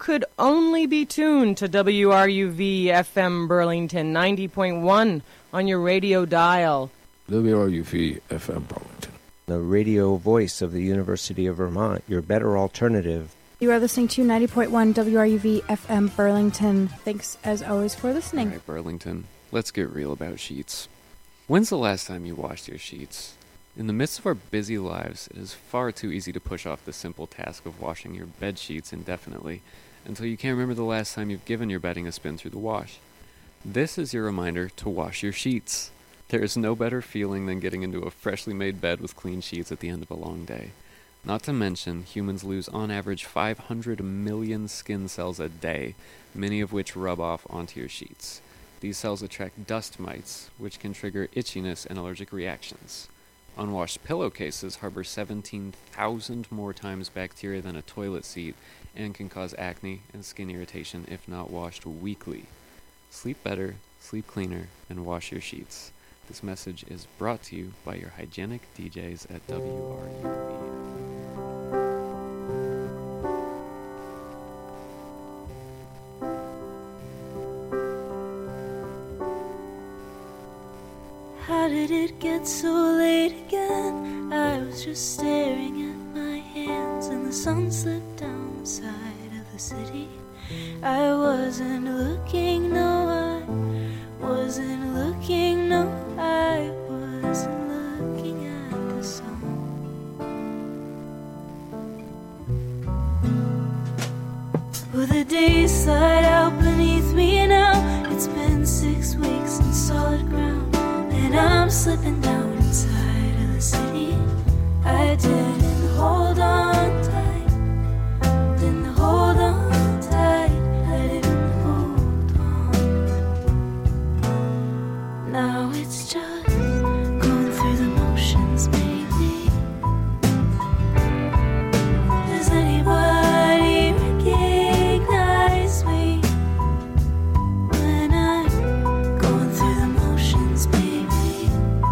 could only be tuned to WRUV FM Burlington 90.1 on your radio dial. WRUV FM Burlington, the radio voice of the University of Vermont, your better alternative. You are listening to 90.1 WRUV FM Burlington. Thanks, as always, for listening. All right, Burlington, let's get real about sheets. When's the last time you washed your sheets? In the midst of our busy lives, it is far too easy to push off the simple task of washing your bed sheets indefinitely until you can't remember the last time you've given your bedding a spin through the wash. This is your reminder to wash your sheets. There is no better feeling than getting into a freshly made bed with clean sheets at the end of a long day. Not to mention, humans lose on average 500 million skin cells a day, many of which rub off onto your sheets. These cells attract dust mites, which can trigger itchiness and allergic reactions. Unwashed pillowcases harbor 17,000 more times bacteria than a toilet seat and can cause acne and skin irritation if not washed weekly. Sleep better, sleep cleaner, and wash your sheets. This message is brought to you by your hygienic DJs at WRUV. How did it get so late again? I was just staring at my hands and the sun slipped down the side of the city. I wasn't looking, no, I wasn't looking, no, I wasn't looking at the sun. Well, the days slide out beneath me now. It's been 6 weeks in solid ground, and I'm slipping down inside of the city. I didn't hold on tight, didn't hold on tight, I didn't hold on. Now it's just going through the motions, maybe. Does anybody recognize me when I'm going through the motions, baby?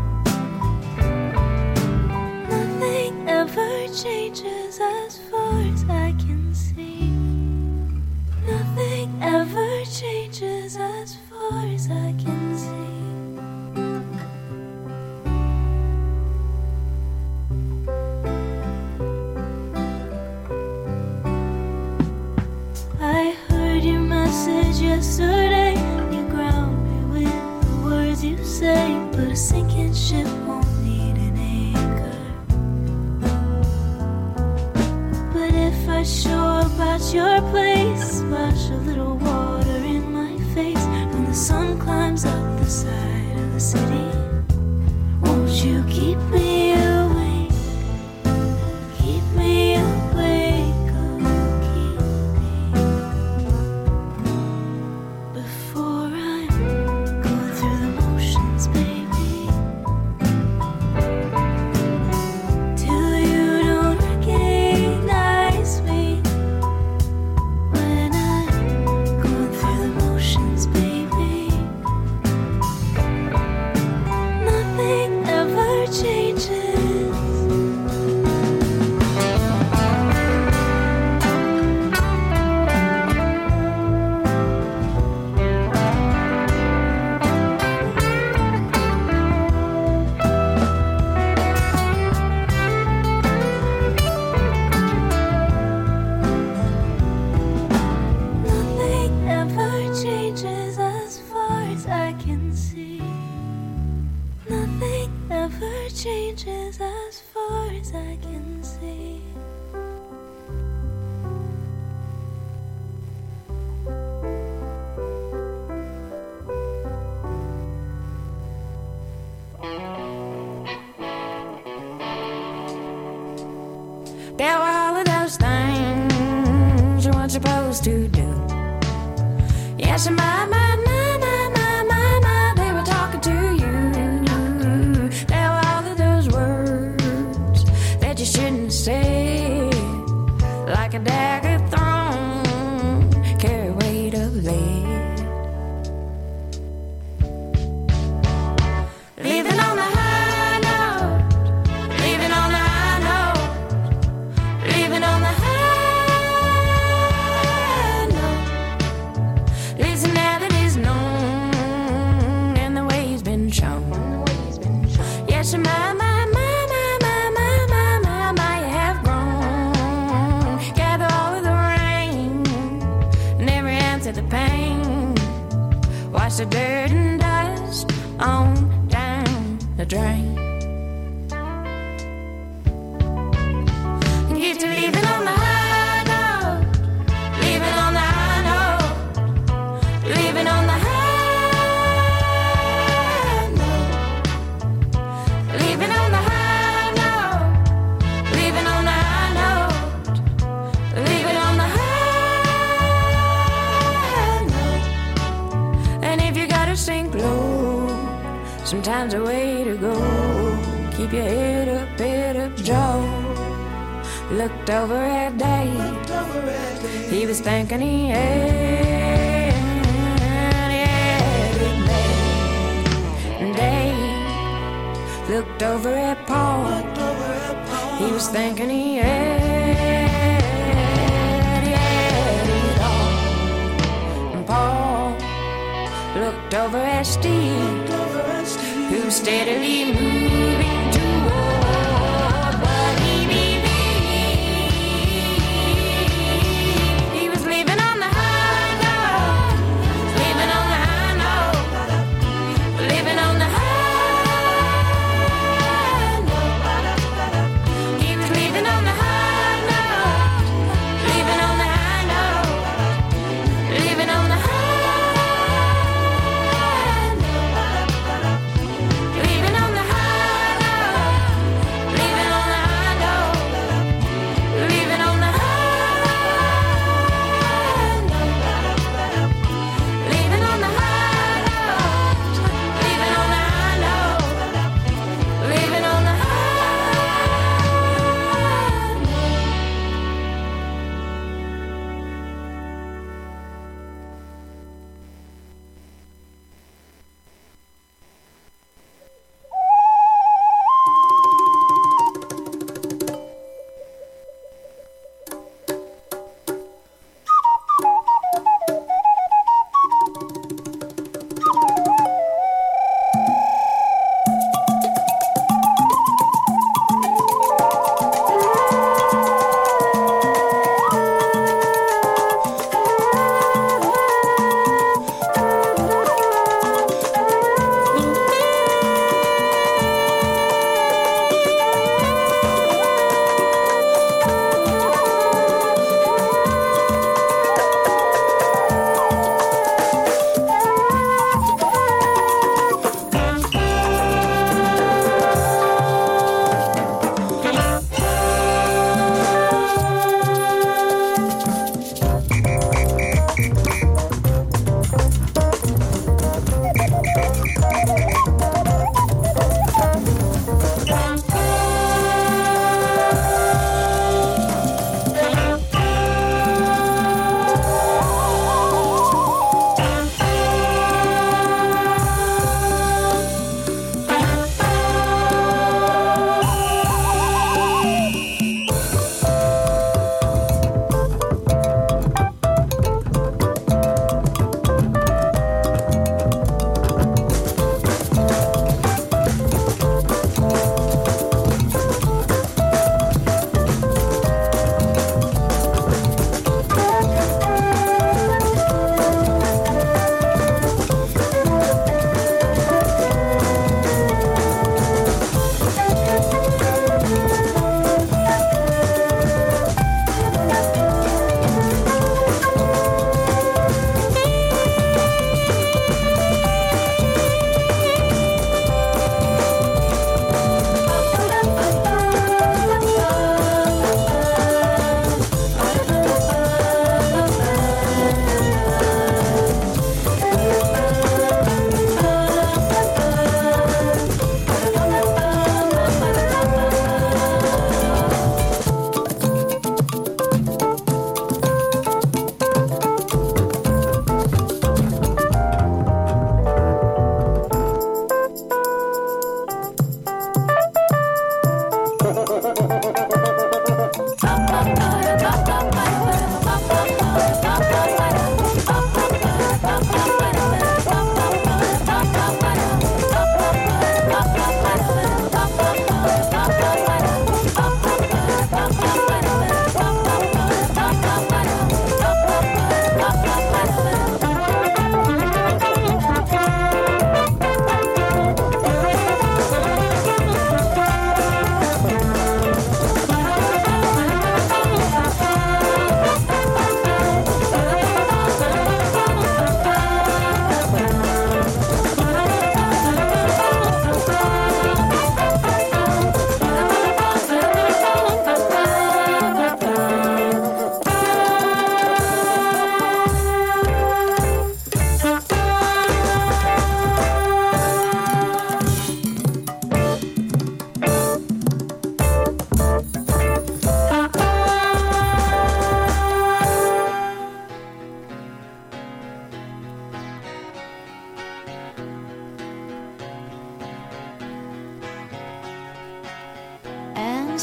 Nothing ever changes as far as I can see. Nothing ever changes as far as I can see. I heard your message yesterday. You ground me with the words you say, but a sinking ship won't need an anchor. But if I show up at your place, splash a little water in my face when the sun climbs up the side of the city, won't you keep me awake? Keep me awake, oh, keep me before I'm going through the motions, baby. Till you don't recognize me when I'm going through the motions, baby. Nothing ever changes. Nothing ever changes as far as I can see. Nothing ever changes as far as I can see. There were all of those things you weren't supposed to do. Yes, and my, they were talking to you. There were all of those words that you shouldn't say, like a dagger thrown, carry weight of lead. Leaving on the high note, leaving on the high note, leaving on the high to the pain. Wash the dirt and dust on down the drain. Get to leaving on the high note, leaving on the high note, leaving on the high note, leaving on the high note, leaving on the high note, leaving on the high note. And if you gotta sink low, sometimes the way to go, keep your head up, Joe. Looked over at Dave. He was thinking he had it made. And Dave looked over at Paul. He was thinking he had it all. And Paul looked over at Steve, who was steadily moving toward what he believed. He was leaving on the high note, leaving on the high note, leaving on the high note. He was leaving on the high note, leaving on the high note, leaving on the high note, leaving on the high note.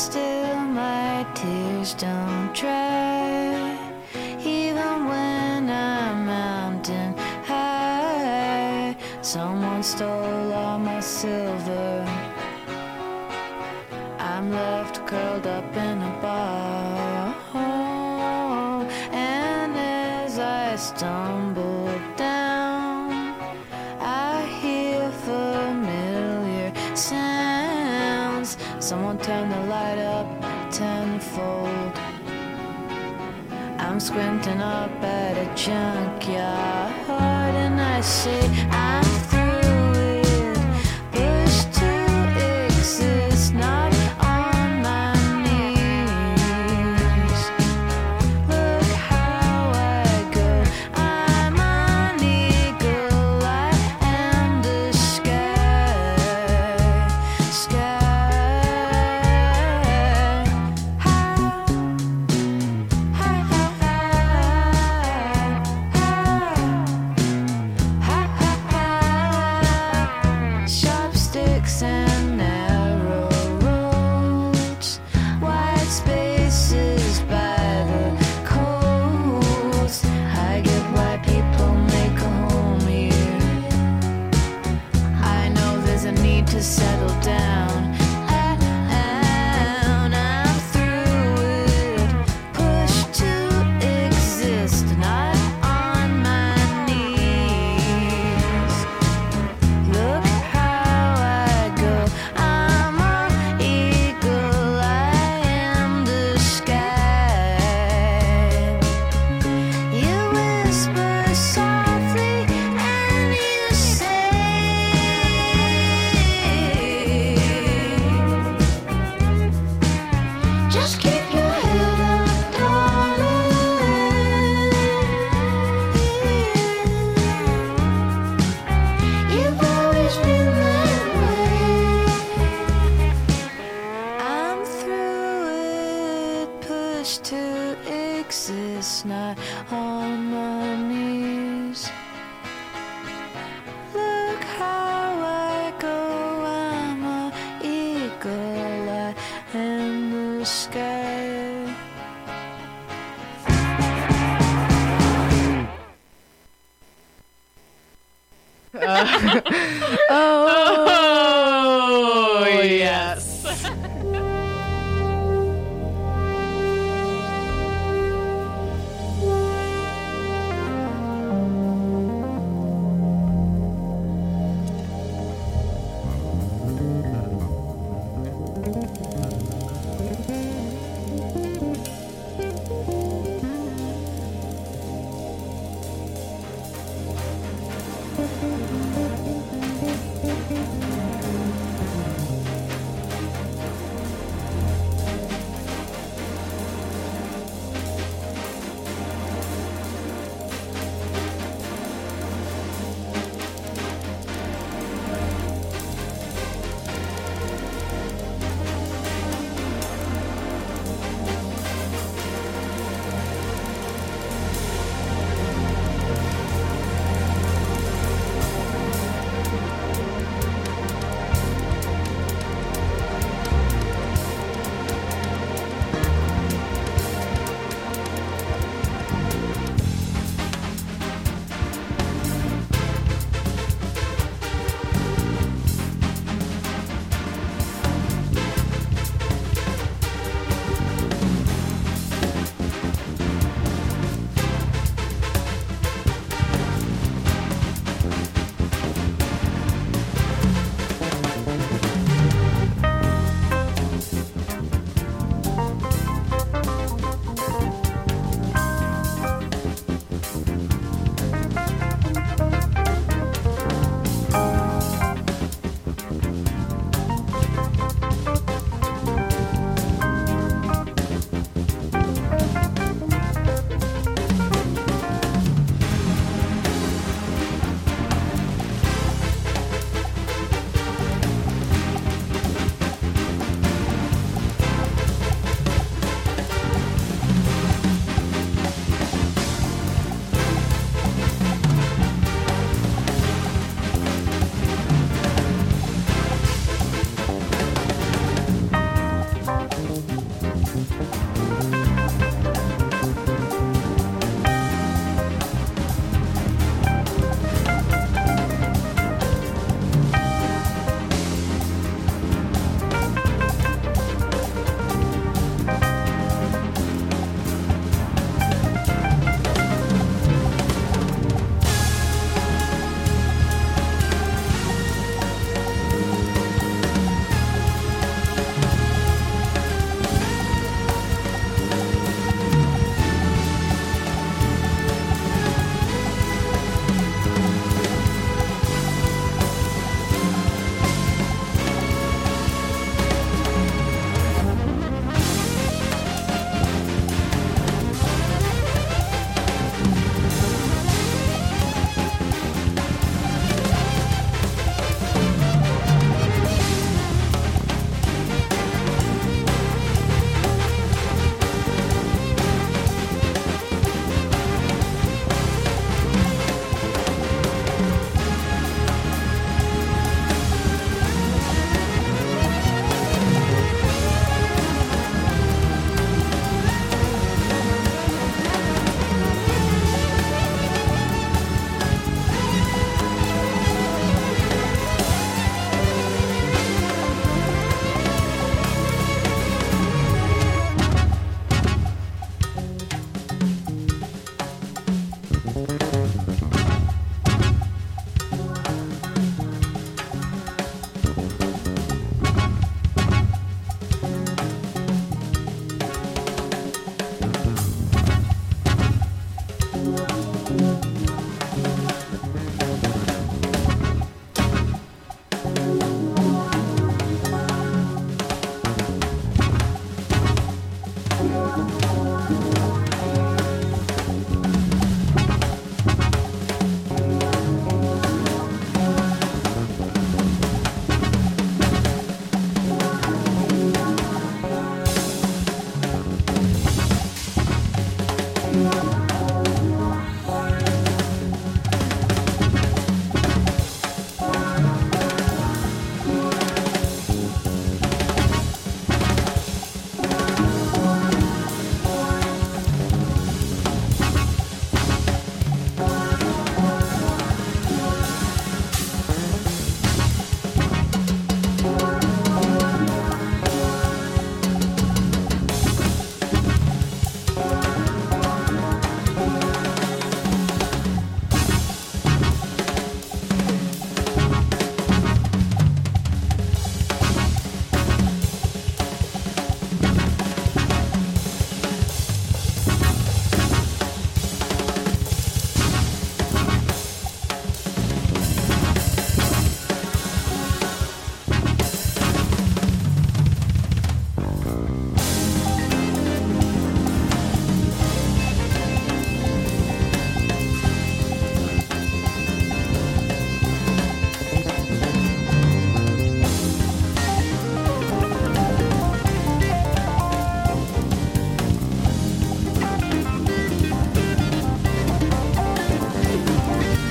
still my tears don't dry, even when I'm mountain high. Someone stole all my silver. I'm left curled up in a ball, and as I stumble down, I hear familiar sounds. Someone turn the light up tenfold. I'm squinting up at a junkyard, and I say I'm through it. Pushed to exist, not on my knees. Look how I go. I'm an eagle. I am the sky. Sharp sticks and narrow roads, wide spaces by the coast. I get why people make a home here. I know there's a need to settle down. I'm through it. Pushed to exist, not on my knees. Look how I go. I'm an eagle. I am the sky. You whisper softly and you say, just keep your head up, darling. You've always been that way. I'm through it, pushed to exist, not on my knees. Look how I go, I'm an eagle, I am the sky. Oh, yes.